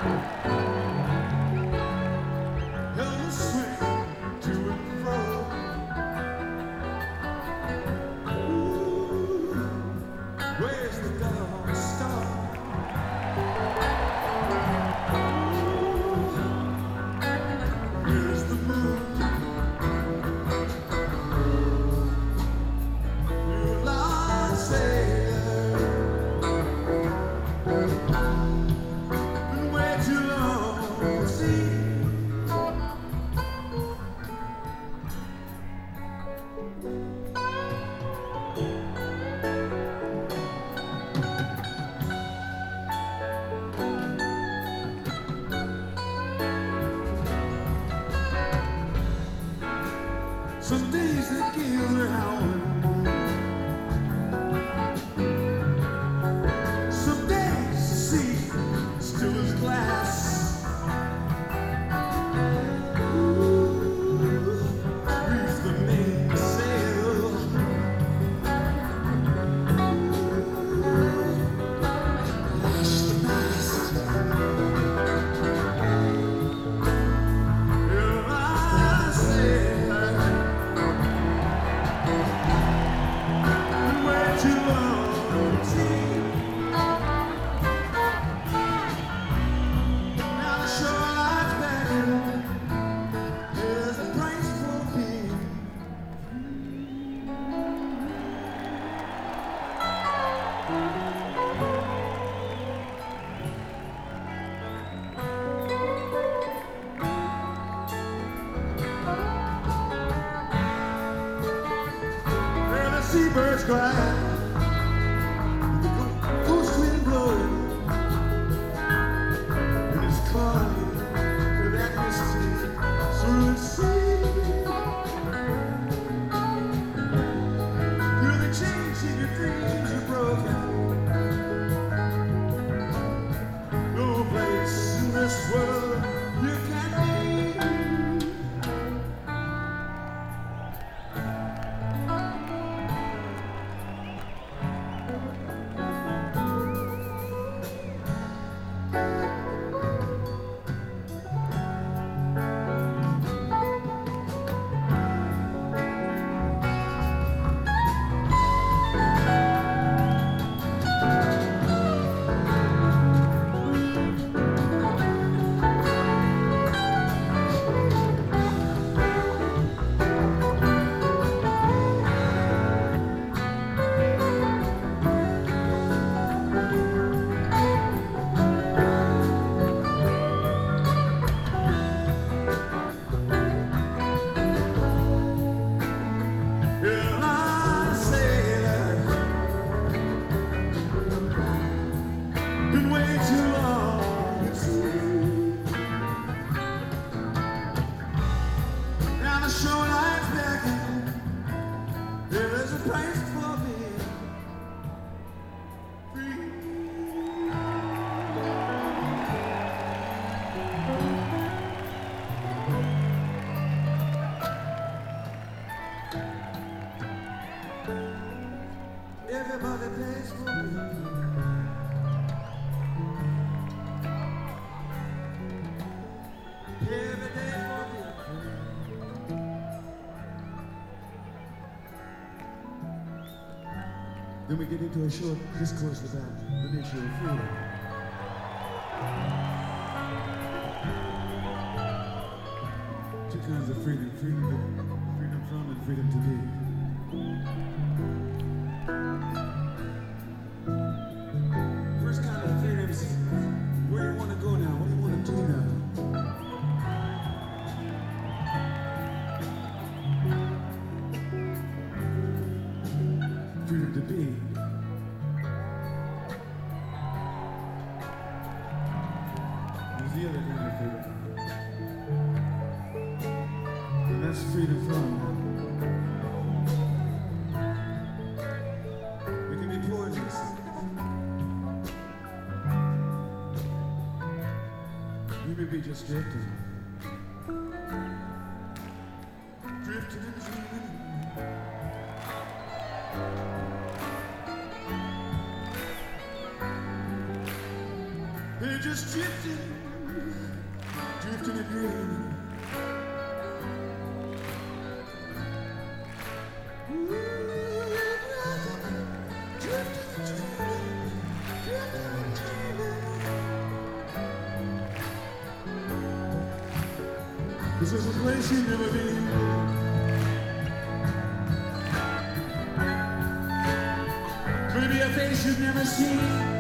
Held swing to and fro. Ooh, where's the dog star? Where's the moon? You lie, sailor. Been way too long, see. Some days the gills are howling. Some days the sea still as glass. Reef the mainsail. Lash the mast. Here I sail. Been way too long, see. Now the shoreline's beckoning. There's a price for being. Where the seabirds cry, the coast wind blowing, and it's calling with that misty through the sea. You're the chains in your dreams are broken. No place in this world you can be. Here I sailor. Been way too long, see. Now the shoreline's beckoning. There's a price for being free. Everybody pays for me. Every day for me. Then we get into a short discourse about the nature of freedom. Two kinds of freedom: freedom from and freedom to be. First kind of freedom is where you want to go now. What do you want to do now? Freedom to be. There's the other kind of freedom. And that's freedom from. It can be poisonous. You may be just drifting. Drifting and dreaming. They're just drifting. drifting and dreaming. This is a place you've never been. Maybe a face you've never seen.